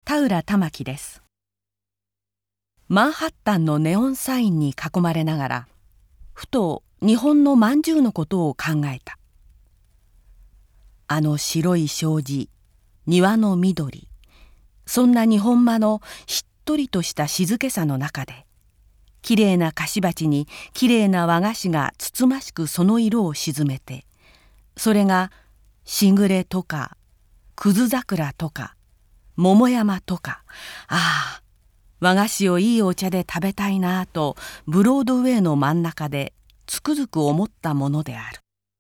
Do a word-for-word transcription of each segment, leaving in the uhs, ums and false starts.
田浦玉樹です。マンハッタンのネオンサインに囲まれながら、ふと日本のまんじゅうのことを考えた。あの白い障子、庭の緑、そんな日本間のしっとりとした静けさの中で、きれいな菓子鉢にきれいな和菓子がつつましくその色を沈めて、それがしぐれとかくず桜とか桃山とか、ああ和菓子をいいお茶で食べたいなぁとブロードウェイの真ん中でつくづく思ったものである。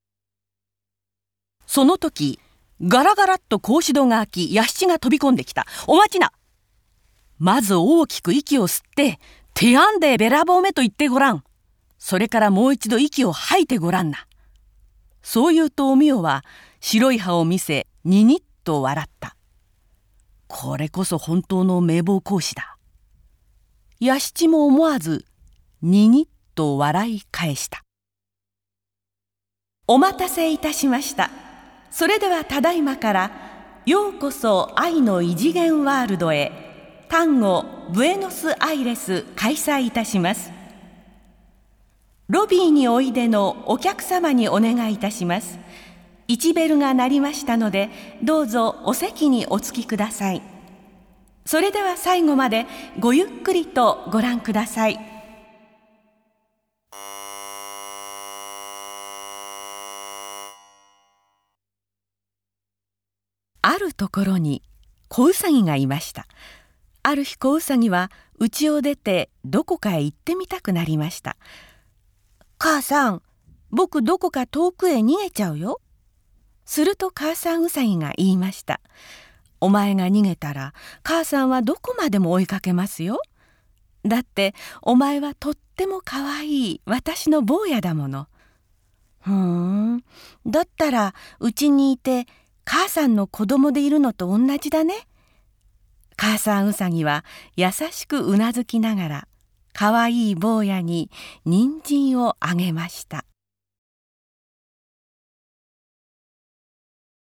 その時ガラガラっと格子戸が開き、弥七が飛び込んできた。お待ちな。まず大きく息を吸って手あんでべらぼうめと言ってごらん。それからもう一度息を吐いてごらんな。そう言うとおみよは白い歯を見せににっと笑った。これこそ本当の名簿講師だ。弥七も思わずににっと笑い返した。お待たせいたしました。それではただいまからようこそ愛の異次元ワールドへタンゴブエノスアイレス開催いたします。ロビーにおいでのお客様にお願いいたします。一ベルが鳴りましたので、どうぞお席におつきください。それでは最後までごゆっくりとご覧ください。あるところに子うさぎがいました。ある日子うさぎは家を出てどこかへ行ってみたくなりました。母さん、僕どこか遠くへ逃げちゃうよ。すると母さんうさぎが言いました。お前が逃げたら母さんはどこまでも追いかけますよ。だってお前はとってもかわいい私の坊やだもの。ふーん、だったらうちにいて母さんの子供でいるのと同じだね。母さんうさぎは優しくうなずきながらかわいい坊やに人参をあげました。